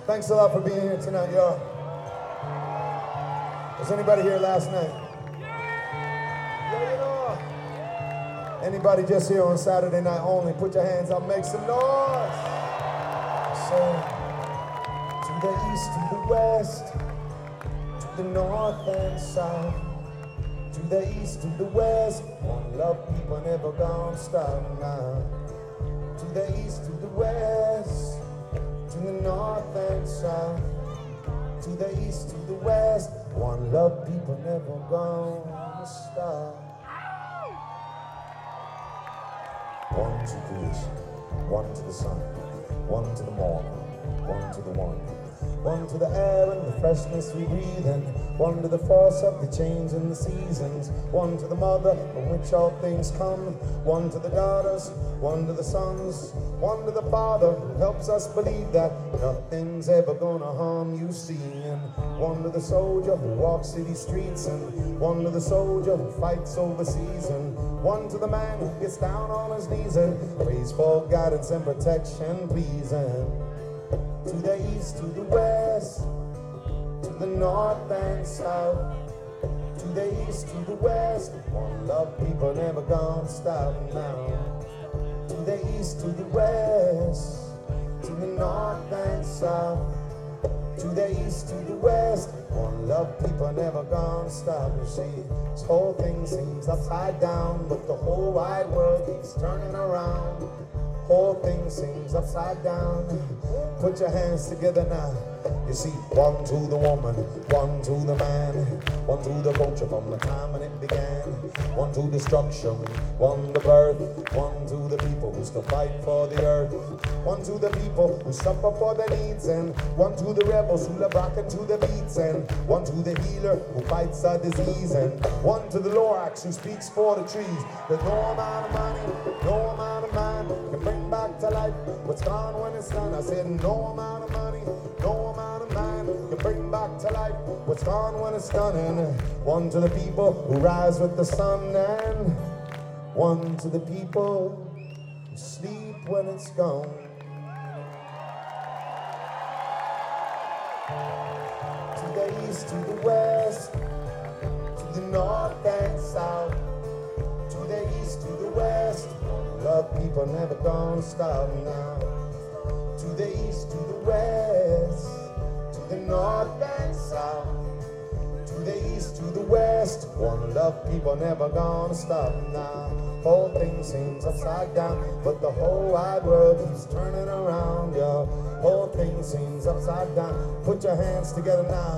Thanks a lot for being here tonight, y'all. Was anybody here last night? Yeah, you know. Anybody just here on Saturday night only? Put your hands up, make some noise. So, to the east, to the west, to the north and south, to the east, to the west, one love, people never gonna stop now. To the east, to the west, to the north and south, to the east, to the west, one love, people never gonna stop. One to creation, one to the sun, one to the morning, one to the one. One to the air and the freshness we breathe in, one to the force of the change in the seasons, one to the mother from which all things come, one to the daughters, one to the sons, one to the father who helps us believe that nothing's ever gonna harm you, see, and one to the soldier who walks city streets, and one to the soldier who fights overseas, and one to the man who gets down on his knees and prays for guidance and protection, please, and to the east, to the west, to the north and south, to the east, to the west, one love, people never gonna stop now. To the east, to the west, to the north and south, to the east, to the west, one love, people never gonna stop. You see, this whole thing seems upside down, but the whole wide world keeps turning around. Whole thing seems upside down. Put your hands together now. You see, one to the woman, one to the man, one to the culture from the time when it began, one to destruction, one to birth, one to the people who still fight for the earth, one to the people who suffer for their needs, and one to the rebels who love rockin' to the beats, and one to the healer who fights a disease, and one to the Lorax who speaks for the trees. There's no amount of money, no amount of mind can bring back to life what's gone when it's done. I said no amount of money, no amount of mind can bring back to life what's gone when it's done. And one to the people who rise with the sun, and one to the people who sleep when it's gone. To the east, to the west, to the north and south, to the east, to the west, love, people never gonna stop now. To the east, to the west, to the north and south, to the east, to the west, one love, people never gonna stop now. Whole thing seems upside down, but the whole wide world keeps turning around, yo. Whole thing seems upside down. Put your hands together now.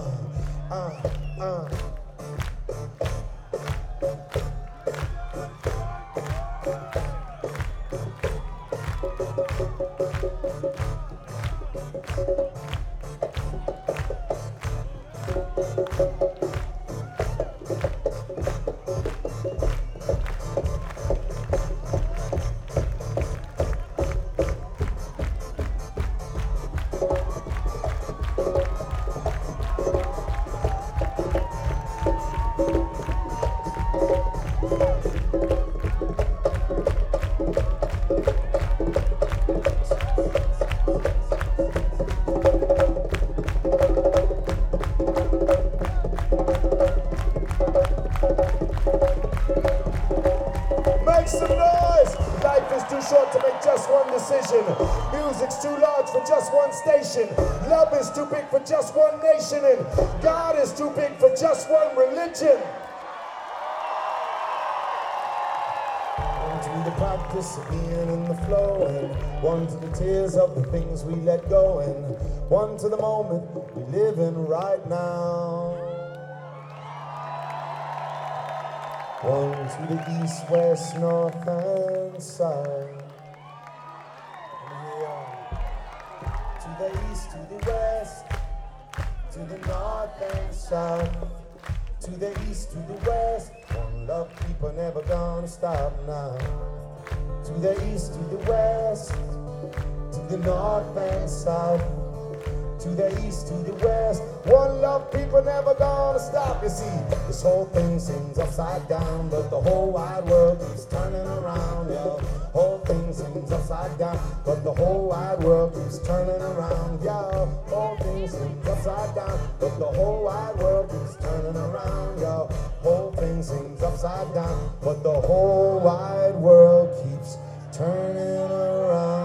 Make some noise! Life is too short to make just one decision. Music's too large for just one station. Love is too big for just one nation. And God is too big for just one religion. One to the practice of being in the flow, and one to the tears of the things we let go, and one to the moment we live in right now. One to the east, west, north, and south. Yeah. To the east, to the west, to the north and south. To the east, to the west, one love, people never gonna stop now. To the east, to the west, to the north and south. To the east, to the west, one love, people never gonna stop. You see, this whole thing seems upside down, but the whole wide world keeps turning around, yeah. Whole thing seems upside down, but the whole wide world keeps turning around. Yeah, whole thing seems upside down, but the whole wide world keeps turning around. Yeah, whole thing seems upside down, but the whole wide world keeps turning around.